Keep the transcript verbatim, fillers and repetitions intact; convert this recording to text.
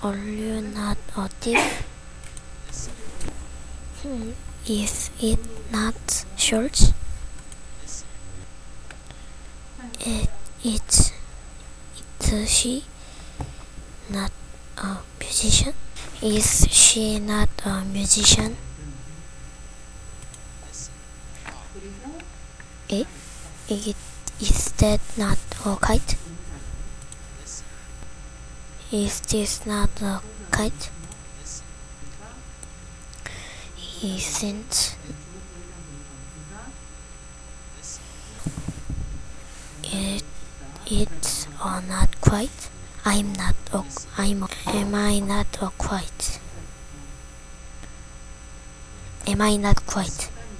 Are you not a thief? Hmm, Is it not short? It, it's it she not a musician? Is she not a musician? It, it is that not a kite? Is this not a kite? Isn't it? It's or not quite. I'm not. A, I'm. Am I not a quite? Am I not quite?